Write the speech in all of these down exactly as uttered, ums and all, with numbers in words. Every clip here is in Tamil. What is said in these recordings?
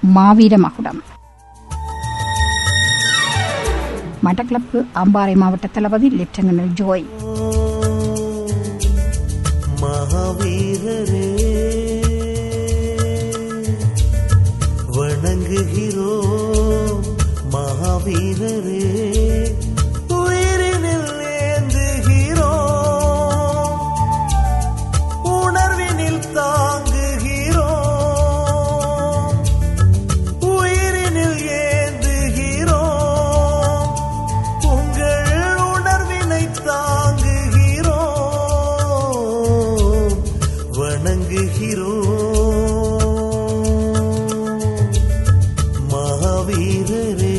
மாவீர மகுடம். மட்டக்களப்பு அம்பாறை மாவட்ட தளபதி லெப்டினன்ட் ஜோய். மகாவீரரே வணங்குகிறோம், மகாவீரரே உயிரினில் ஏந்துகிறோம், உணர்வினில் தாங்குகிறோம், உயிரினில் ஏந்துகிறோம், உங்கள் உணர்வினை தாங்குகிறோம், வணங்குகிறோம் மகாவீரரே.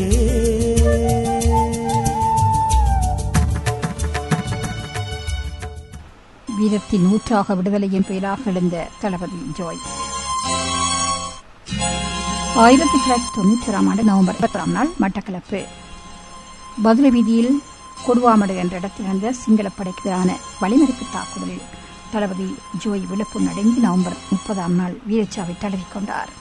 வீரத்தின் நூற்றாக விடுதலையின் பெயராக எழுந்த தளபதி ஜோய். ஆயிரத்தி தொள்ளாயிரத்தி தொன்னூற்றி ஆறாம் ஆண்டு நவம்பர் இருபத்தாம் நாள் மட்டக்களப்பு பதுளை வீதியில் கொடுவாமடு என்ற இடத்தில் இருந்த சிங்கள படைக்கு எதிரான வழிமறிப்பு தாக்குதலில் தளபதி ஜோய் விழுப்பு அடைந்து நவம்பர் முப்பதாம் நாள் வீரச்சாவை தழுவிக்கொண்டார்.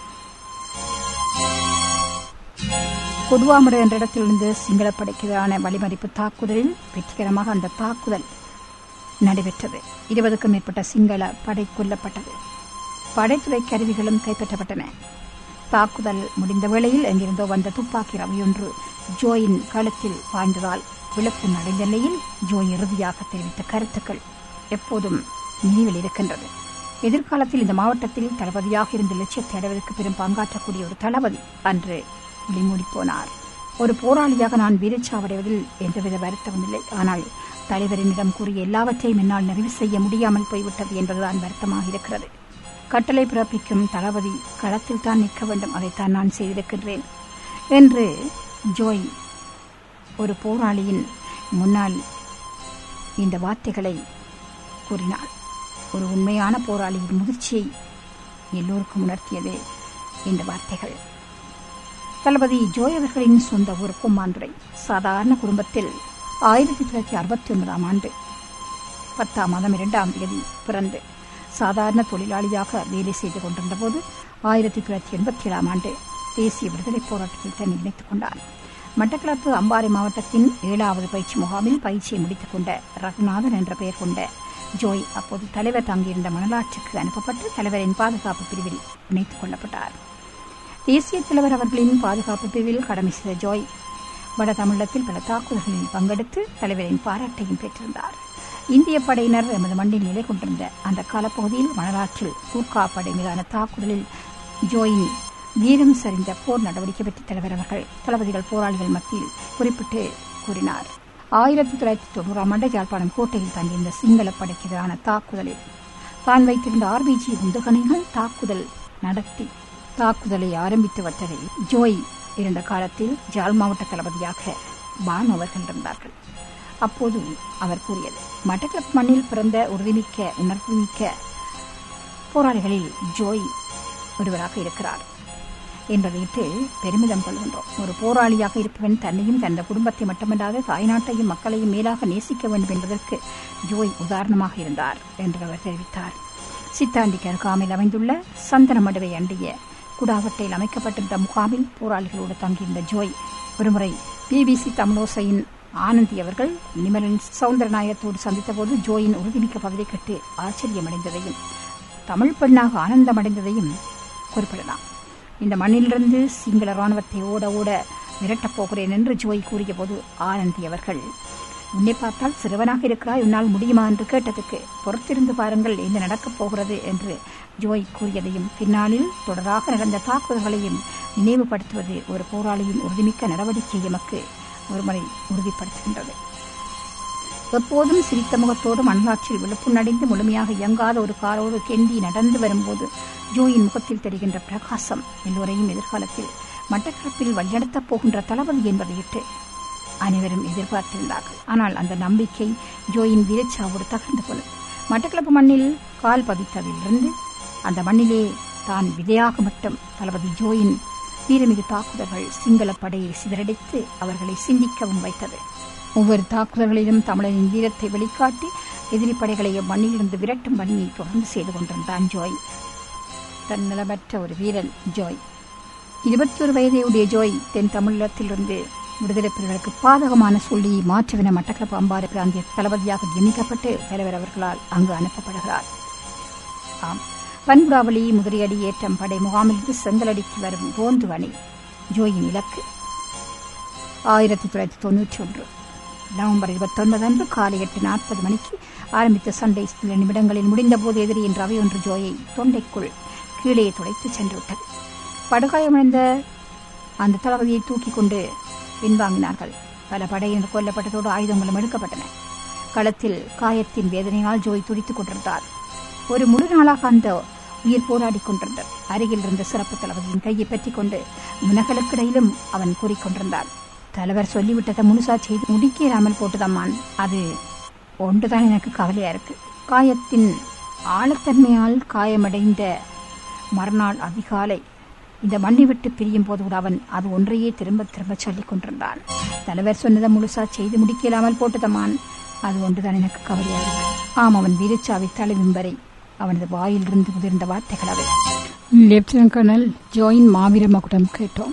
கொடுவாமடு என்ற இடத்தில் இருந்து சிங்கள படைக்கு எதிரான வழிமறிப்பு தாக்குதலில் வெற்றிகரமாக அந்த தாக்குதல் நடைபெற்றது. இருபதுக்கும் மேற்பட்ட சிங்கள படை கொல்லப்பட்டது. படைத்துறை கருவிகளும் கைப்பற்றப்பட்டன. தாக்குதல் முடிந்த வேளையில் எங்கிருந்தோ வந்த துப்பாக்கி ரவையொன்று ஜோயின் கழுத்தில் பாய்ந்ததால் விழுப்பு அடைந்த நிலையில் ஜோய் இறுதியாக தெரிவித்த கருத்துக்கள் எப்போதும் நினைவில் இருக்கின்றது. எதிர்காலத்தில் இந்த மாவட்டத்தில் தளபதியாக இருந்த லட்சியத்தை அடைவதற்கு பெரும் பங்காற்றக்கூடிய ஒரு தளபதி அன்று விழிமூடி போனார். ஒரு போராளியாக நான் வீரச்சாவடைவதில் எந்தவித வருத்தமும் இல்லை. ஆனால் தலைவரினிடம் கூறிய எல்லாவற்றையும் என்னால் நிறைவு செய்ய முடியாமல் போய்விட்டது என்பதுதான் வருத்தமாக இருக்கிறது. கட்டளை பிறப்பிக்கும் தளபதி களத்தில் தான் நிற்க வேண்டும், அதைத்தான் நான் செய்திருக்கின்றேன் என்று ஜோய் ஒரு போராளியின் முன்னால் இந்த வார்த்தைகளை கூறினார். ஒரு உண்மையான போராளியின் முதிர்ச்சியை எல்லோருக்கும் உணர்த்தியது இந்த வார்த்தைகள். தளபதி ஜோய் அவர்களின் சொந்த ஊர் கும்மாந்துறை. சாதாரண குடும்பத்தில் ஆயிரத்தி தொள்ளாயிரத்தி அறுபத்தி ஒன்பதாம் ஆண்டு பத்தாம் மாதம் இரண்டாம் தேதி பிறந்து சாதாரண தொழிலாளியாக வேலை செய்து கொண்டிருந்த போது ஆயிரத்தி தொள்ளாயிரத்தி எண்பத்தி ஏழாம் ஆண்டு தேசிய விடுதலை போராட்டத்தில் தன்னை இணைத்துக் கொண்டார். மட்டக்களப்பு அம்பாறை மாவட்டத்தின் ஏழாவது பயிற்சி முகாமில் பயிற்சியை முடித்துக் கொண்ட ரகுநாதன் என்ற பெயர் கொண்ட ஜோய் அப்போது தலைவர் தங்கியிருந்த மணலாற்றுக்கு அனுப்பப்பட்டு தலைவரின் பாதுகாப்பு பிரிவில் இணைத்துக் கொள்ளப்பட்டார். தேசிய தலைவர் அவர்களின் பாதுகாப்பு பிரிவில் கடமை செய்த ஜோய் வட தமிழகத்தில் பல தாக்குதல்களில் பங்கெடுத்து தலைவரின் பாராட்டையும் பெற்றிருந்தார். இந்திய படையினர் எமது மண்ணில் நிலை கொண்டிருந்த அந்த காலப்பகுதியில் மணலாற்றில் கூர்கா படை மீதான தாக்குதலில் ஜோயின் வீரம் சரிந்த போர் நடவடிக்கை பற்றி தலைவர் அவர்கள் தளபதிகள் போராளிகள் மத்தியில் குறிப்பிட்டு கூறினார். ஆயிரத்தி தொள்ளாயிரத்தி தொண்ணூறாம் ஆண்டு யாழ்ப்பாணம் கோட்டையில் தங்கியிருந்த சிங்கள படைக்கு எதிரான தாக்குதலில் தான் வைத்திருந்த ஆர்பிஜி குண்டுகணைகள் தாக்குதல் நடத்தி தாக்குதலை ஆரம்பித்து வந்ததில் ஜோய் இருந்த காலத்தில் ஜாழ் மாவட்ட தளபதியாக பானு அவர்கள் இருந்தார்கள். அப்போது அவர் கூறியது, மட்டக்களப்பு மண்ணில் பிறந்த உறுதிமிக்க உணர்வுமிக்க போராளிகளில் ஜோய் ஒருவராக இருக்கிறார் என்பதையிட்டு பெருமிதம் கொள்கின்றோம். ஒரு போராளியாக இருப்பவன் தன்னையும் தனது குடும்பத்தை மட்டுமல்லாது தாய்நாட்டையும் மக்களையும் மேலாக நேசிக்க வேண்டும் என்பதற்கு ஜோய் உதாரணமாக இருந்தார் என்று அவர் தெரிவித்தார். சித்தாண்டிக்கு அருகாமையில் அமைந்துள்ள சந்தனமடுவை அண்டிய குடாவட்டையில் அமைக்கப்பட்டிருந்த முகாமில் போராளிகளோடு தங்கியிருந்த ஜோய் ஒருமுறை பிபிசி தமிழோசையின் ஆனந்தி அவர்கள் நிமலன் சவுந்தரநாயகத்தோடு சந்தித்தபோது ஜோயின் உறுதிமிக்க பதிலை கட்டு ஆச்சரியமடைந்ததையும் தமிழ் பெண்ணாக ஆனந்தமடைந்ததையும் குறிப்பிடலாம். இந்த மண்ணிலிருந்து சிங்கள ராணுவத்தை ஓட ஓட விரட்டப் போகிறேன் என்று ஜோய் கூறிய போது ஆனந்தி அவர்கள், உன்னை பார்த்தால் சிறுவனாக இருக்கிறாய், உன்னால் முடியுமா என்று கேட்டதுக்கு பொறுத்திருந்து பாருங்கள் என்ன நடக்கப் போகிறது என்று ஜோய் கூறியதையும் பின்னாளில் தொடராக நடந்த தாக்குதல்களையும் நினைவுபடுத்துவது ஒரு போராளியின் உறுதிமிக்க நடவடிக்கை எமக்கு ஒருமுறை உறுதிப்படுத்துகின்றது. எப்போதும் சிரித்த முகத்தோடு மணலாற்றில் விழுப்பு நடைந்து முழுமையாக இயங்காத ஒரு காரோடு கெண்டி நடந்து வரும்போது ஜோயின் முகத்தில் தெரிகின்ற பிரகாசம் எல்லோரையும் எதிர்காலத்தில் மட்டக்களப்பில் வழிநடத்தப் போகின்ற தளபதி என்பதையிட்டு அனைவரும் எதிர்பார்த்திருந்தார்கள். ஆனால் அந்த நம்பிக்கை ஜோயின் வீரச்சாவோடு தகர்ந்து போனது. மட்டக்களப்பு மண்ணில் கால் பதித்ததிலிருந்து அந்த மண்ணிலே தான் விதையாக மட்டும் தளபதி ஜோயின் வீரமிகு தாக்குதல்கள் சிங்கள படையை சிதறடித்து அவர்களை சிந்திக்கவும் வைத்தது. ஒவ்வொரு தாக்குதல்களிலும் தமிழரின் வீரத்தை வெளிக்காட்டி எதிரி படைகளை மண்ணிலிருந்து விரட்டும் பணியை தொடர்ந்து செய்து கொண்டிருந்தான் ஜோய். தன்னலமற்ற ஒரு வீரன் ஜோய். இருபத்தி ஒரு வயதையுடைய ஜோய் தென் தமிழகத்திலிருந்து விடுதலை புலிகளுக்கு பாதகமான சொல்லி மாற்றுவின மட்டக்களப்பு அம்பாறை பிராந்திய தளபதியாக நியமிக்கப்பட்டு தலைவர் அவர்களால் அங்கு அனுப்பப்படுகிறார். ஆம், பண்புடாவளி முதிரையடி ஏற்றம் படை முகாமிலிருந்து செங்கலடிக்கு வரும் ரோந்து அணி ஜோயின் இலக்கு. ஆயிரத்தி தொள்ளாயிரத்தி தொன்னூற்றி ஒன்று நவம்பர் இருபத்தி ஒன்பது அன்று காலை எட்டு நாற்பது மணிக்கு ஆரம்பித்த சண்டை சில நிமிடங்களில் முடிந்தபோது எதிரி என்ற அவை ஒன்று ஜோயை தொண்டைக்குள் கீழே துடைத்து சென்றுவிட்டது. படுகாயமடைந்த அந்த தளபதியை தூக்கிக் கொண்டு பின்வாங்கினார்கள். பல படையினர் கொல்லப்பட்டதோடு ஆயுதங்களும் எடுக்கப்பட்டன. களத்தில் காயத்தின் வேதனையால் ஜோய் துடித்துக் கொண்டிருந்தார். ஒரு முழு நாளாக அந்த உயிர் போராடி கொண்டிருந்தார். அருகில் இருந்த சிறப்பு தளபதியின் கையை பற்றிக் கொண்டு முனகளுக்கிடையிலும் அவன் கூறிக்கொண்டிருந்தான். தலைவர் சொல்லிவிட்டதை முழுசா செய்து முடிக்கலாமல் போட்டுதம்மான், அது ஒன்றுதான் எனக்கு கவலையா இருக்கு. காயத்தின் ஆழத்தன்மையால் காயமடைந்த மறுநாள் அதிகாலை இந்த மண்ணை விட்டு பிரியும் போது கூட அவன் அது ஒன்றையே திரும்ப திரும்ப சொல்லிக் கொண்டிருந்தான். தலைவர் சொன்னதை முழுசா செய்து முடிக்கலாமல் போட்டுதம்மான், அது ஒன்றுதான் எனக்கு கவலையா இருக்கு. ஆம், அவன் வீரச்சாவை தழுவும் வரை அவனது வாயிலிருந்து உதிர்ந்த வார்த்தைகள் அவை. லெப்டினன்ட் கர்னல் ஜோயின் மாவீர மகுடம் கேட்டோம்.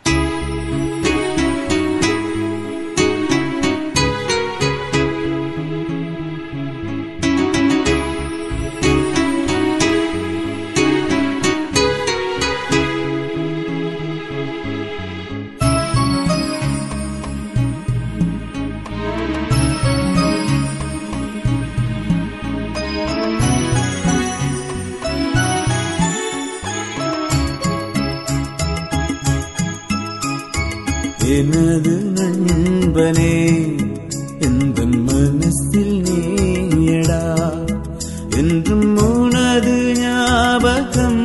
எனது நண்பனே, எந்த மனசில் நீயடா, என்றும் உனது ஞாபகம்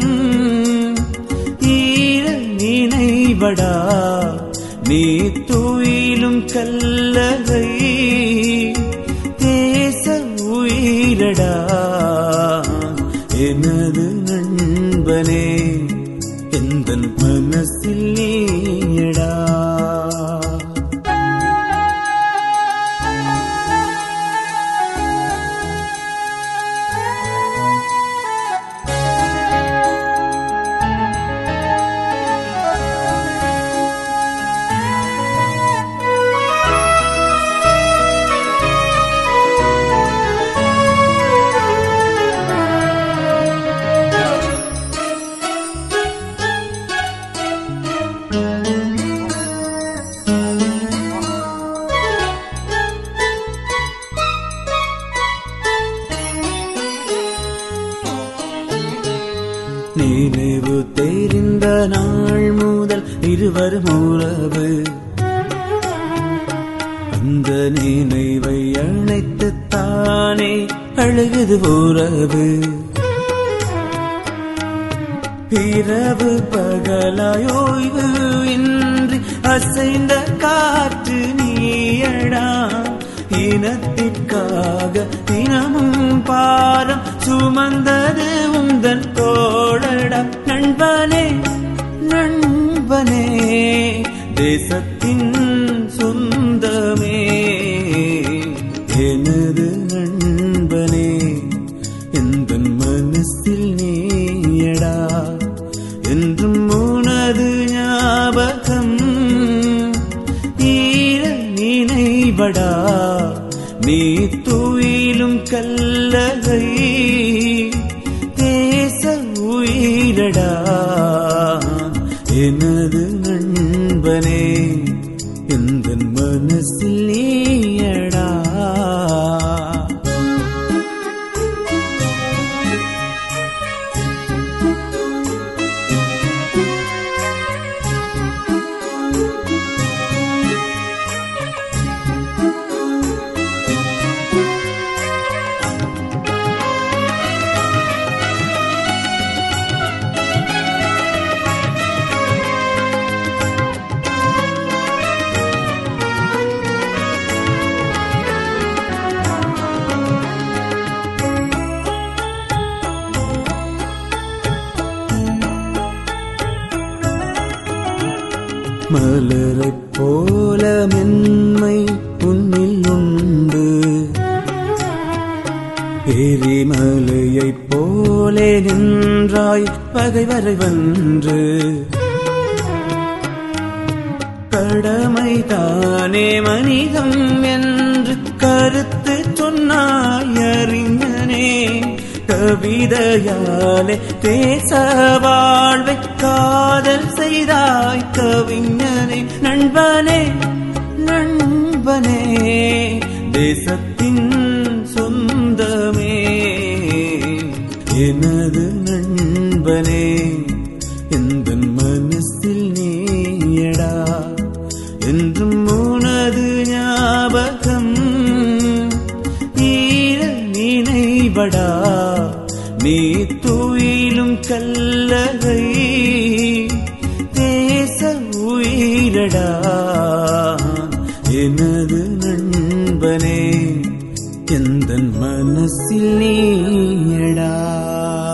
ஈர நினைவடா, நீ துயிலும் கல்லகை தேச உயிரடா. எனது நண்பனே, எந்த மனசில் நீயடா. நினைவு தெரிந்த நாள் முதல் இருவரும் உறவு, அந்த நினைவை அணைத்துத்தானே அழுகுது உறவு. இரவு பகலாயோய்வு இன்றி அசைந்த காற்று நீயடா, இனத்திற்காக தினமும் பாரம் சுமந்தது உந்தன் தோழடா. நண்பனே நண்பனே, தேசத்தின் சொந்தமே, எனது நண்பனே, எந்த மனசில் நீயடா, என்றும் உனது ஞாபகம் ஈர நினைவடா, நீ துயிலும் கல்லகை தேச உயிரடா. எனது நண்பனே, எந்த மனசில் நீயடா. மலரைப் போல மென்மை உன்னில் உண்டு, எரிமலையைப் போலே நின்றாய் பகைவரை வென்று. கடமைதானே மனிதம் என்று கருத்து சொன்னாய் அறிஞனே. கவிதையாலே தேச வாழ்வை காதல் செய்தாய் கவிஞனே. நண்பனே நண்பனே தேசத்தின் சொந்தமே, எனது நண்பனே எந்தன் மனசில் நீயடா. என்றும் உனது ஞாபகம் ஈர நினைவடா. நீ துயிலும் கல்லறை தேச உயிரடா. எனது நண்பனே எந்தன் மனசில் நீயடா.